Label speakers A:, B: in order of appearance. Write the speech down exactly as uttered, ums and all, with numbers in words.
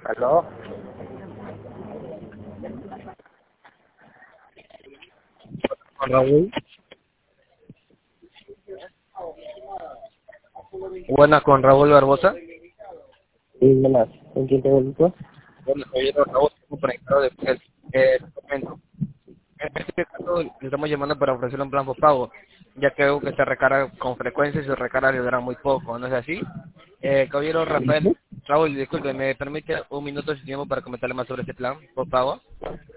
A: ¿Aló?
B: Con Raúl. Buenas, con Raúl Barbosa.
A: Sí, buenas. ¿Con quién tengo el gusto?
B: Bueno, soy el Raúl, como conectado de Excel. Eh, te comento. En este caso, le estamos llamando para ofrecer un plan por pago, ya que veo que se recarga con frecuencia y su recarga le dura muy poco, ¿no es así? Eh, caballero Rafael, Raúl, disculpe, ¿me permite un minuto de su tiempo para comentarle más sobre este plan por pago?